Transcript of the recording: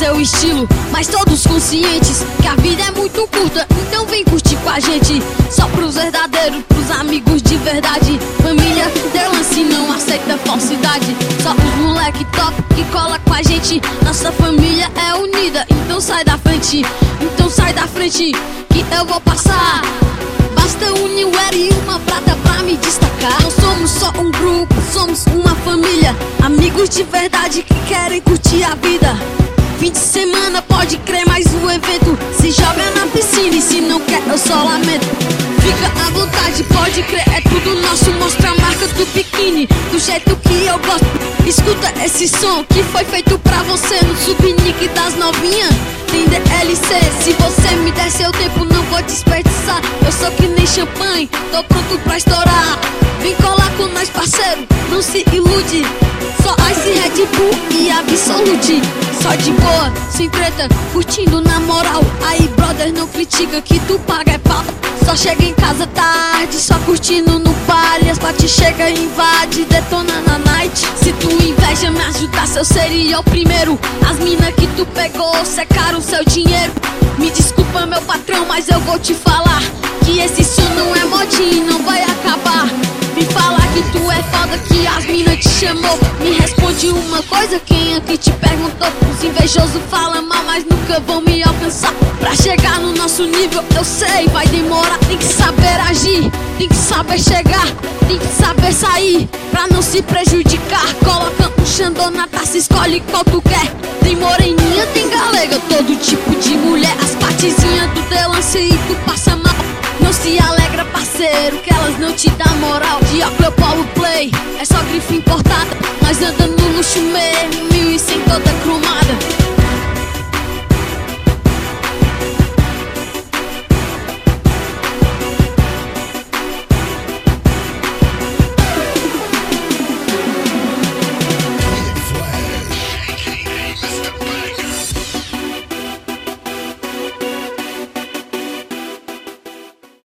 seu estilo, mas todos conscientes que a vida é muito curta, então vem curtir com a gente. Só pros verdadeiros, pros amigos de verdade. Família Delance não aceita falsidade. Só os moleque top que cola com a gente. Nossa família é unida, então sai da frente. Então sai da frente que eu vou passar. Basta Uniwear e uma prata pra me destacar. Não somos só um grupo, somos uma família. Amigos de verdade que querem curtir a vida. Fim de semana pode crer, mais um evento. Se joga na piscina e se não quer eu só lamento. Fica à vontade, pode crer, é tudo nosso. Mostra a marca do biquíni, do jeito que eu gosto. Escuta esse som que foi feito pra você. No subnick das novinhas tem DLC. Se você me der seu tempo, não vou desperdiçar. Eu sou que nem champanhe, tô pronto pra estourar. Vem colar com nós, parceiro, não se ilude. Só Ice, Red Bull e Absolute. Só de boa, sem treta, curtindo na moral. Aí brother, não critica que tu paga é pau. Só chega em casa tarde, só curtindo no party. As party chega e invade, detona na night. Se tu inveja me ajudasse, eu seria o primeiro. As mina que tu pegou secaram seu dinheiro. Me desculpa meu patrão, mas eu vou te falar que esse som não é modinha e não vai acabar. Me falar que tu é foda, que as mina te chamou. Me responde uma coisa, quem aqui te perguntou? Os invejosos falam mal, mas nunca vão me alcançar. Pra chegar no nosso nível, eu sei, vai demorar. Tem que saber agir, tem que saber chegar, tem que saber sair, pra não se prejudicar. Coloca um Xandão na taça, escolhe qual tu quer. Tem moreninha, tem galega, todo tipo de mulher. As partezinhas do Delance e tu passa mal. Não se alegra, parceiro, que elas não te dão moral. De óculos Polo Play, é só grife importada. Nós andando no luxo mesmo, 1100 toda cromada.